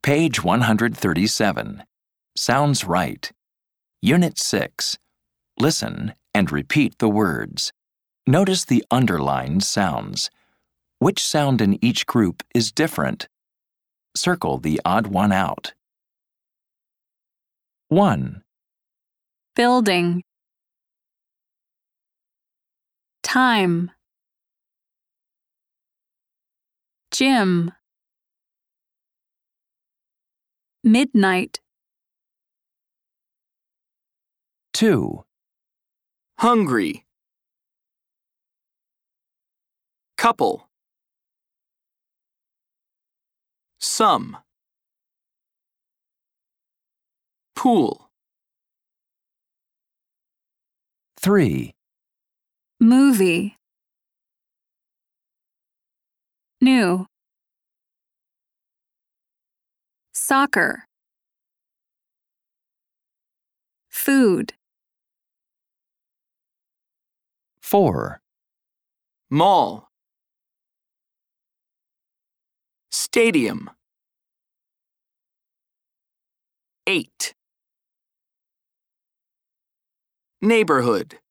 Page 137. Sounds right. Unit 6. Listen and repeat the words. Notice the underlined sounds. Which sound in each group is different? Circle the odd one out. 1, building, time, gym, midnight, 2, hungry, couple, some, pool, 3, movie, new, soccer, food, 4, mall, stadium, 8, neighborhood.